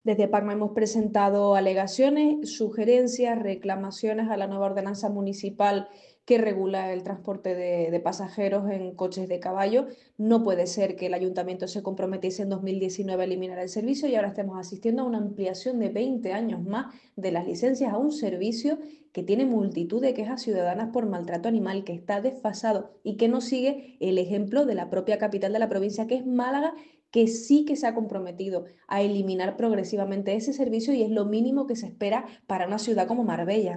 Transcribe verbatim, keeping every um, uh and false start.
Desde PACMA hemos presentado alegaciones, sugerencias, reclamaciones a la nueva ordenanza municipal que regula el transporte de, de pasajeros en coches de caballo. No puede ser que el ayuntamiento se comprometiese en dos mil diecinueve a eliminar el servicio y ahora estemos asistiendo a una ampliación de veinte años más de las licencias a un servicio que tiene multitud de quejas ciudadanas por maltrato animal, que está desfasado y que no sigue el ejemplo de la propia capital de la provincia, que es Málaga, que sí que se ha comprometido a eliminar progresivamente ese servicio y es lo mínimo que se espera para una ciudad como Marbella.